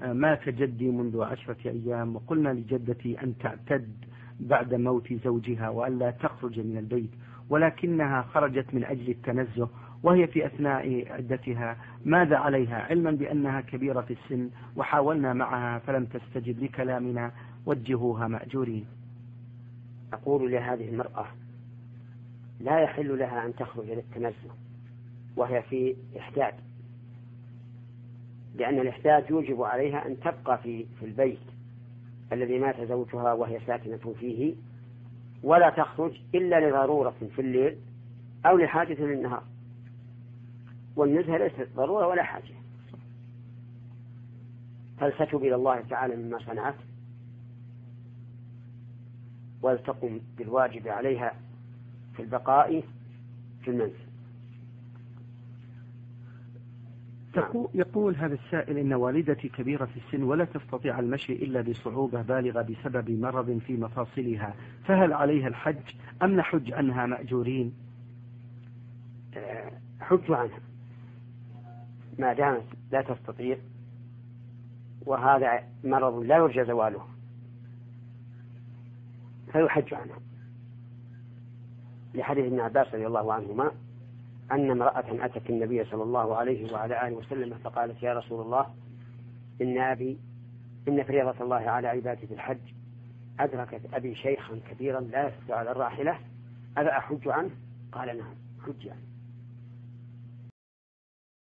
مات جدي منذ 10 أيام، وقلنا لجدتي أن تعتد بعد موت زوجها وألا تخرج من البيت، ولكنها خرجت من أجل التنزه وهي في أثناء عدتها. ماذا عليها علما بأنها كبيرة في السن؟ وحاولنا معها فلم تستجب لكلامنا، وجهوها مأجورين. أقول لهذه المرأة لا يحل لها أن تخرج للتنزه وهي في إحداث، لأن الإحداث يوجب عليها أن تبقى في البيت الذي مات زوجها وهي ساكنة فيه، ولا تخرج إلا لضرورة في الليل أو لحاجة للنهار، والنزهة ليست ضرورة ولا حاجة، فلتتب إلى الله تعالى مما صنعت ولتقم بالواجب عليها في البقاء في المنزل. يقول هذا السائل إن والدتي كبيرة في السن ولا تستطيع المشي إلا بصعوبة بالغة بسبب مرض في مفاصلها، فهل عليها الحج أم نحج عنها مأجورين؟ حج عنها ما دامت لا تستطيع، وهذا مرض لا يرجى زواله، فيحج عنها، لحديث ابن عباس رضي الله عنهما أن امرأة أتت النبي صلى الله عليه وعلى آله وسلم فقالت: يا رسول الله، إن فريضة الله على عباده الحج أدركت أبي شيخا كبيرا لا يستطيع على الراحلة، أفأحج عنه؟ قال: نعم، حج عنه.